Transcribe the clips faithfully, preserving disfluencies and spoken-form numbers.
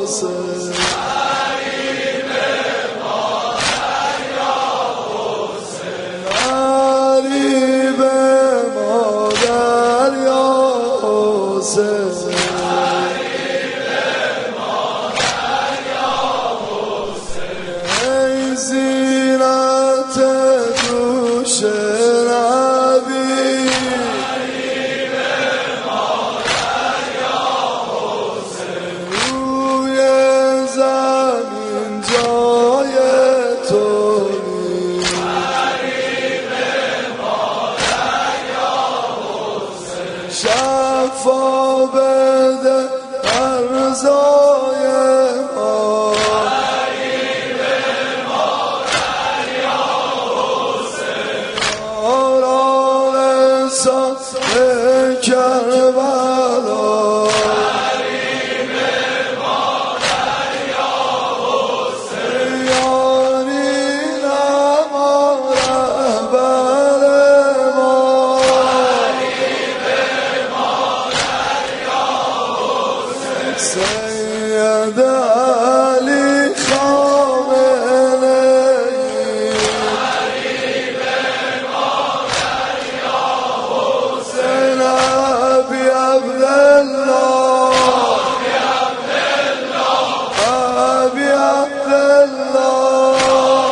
حسین غریب مادر یا حسین ای زینت دوش نبی روی زمین جای تو شفا بده ارزای ما آرام ساز کربلا یاری نما رهبر ما سید علی خامنه حسین ابی عبدالله ابی عبدالله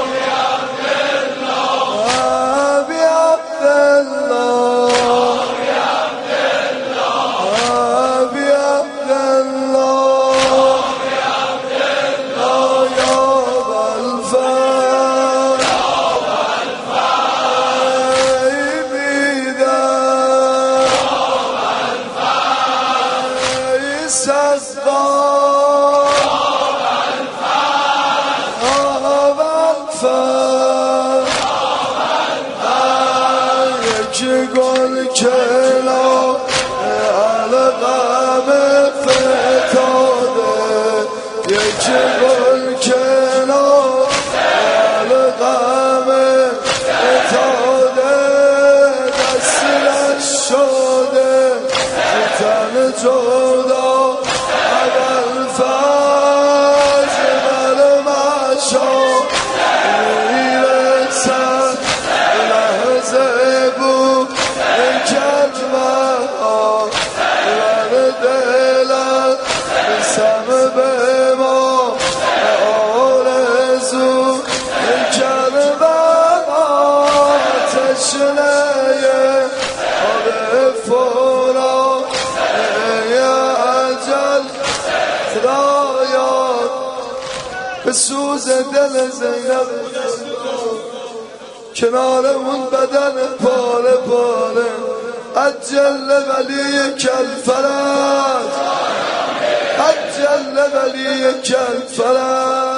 ابی عبدالله ابی عبدالله یکی گل کلا علقم فتاده یکی گل کلا علقم فتاده دستی نشده زیتن جدا اول فرز بر مشا میرسد لحظه بود کلمه ور دلت بسم به ما آرزو کلمه تشنه آب فرا ای اجل ترایات به سوز دل زینب کنار اون بدن پاره پاره عجل ولی کل فرج عجل ولی کل فرج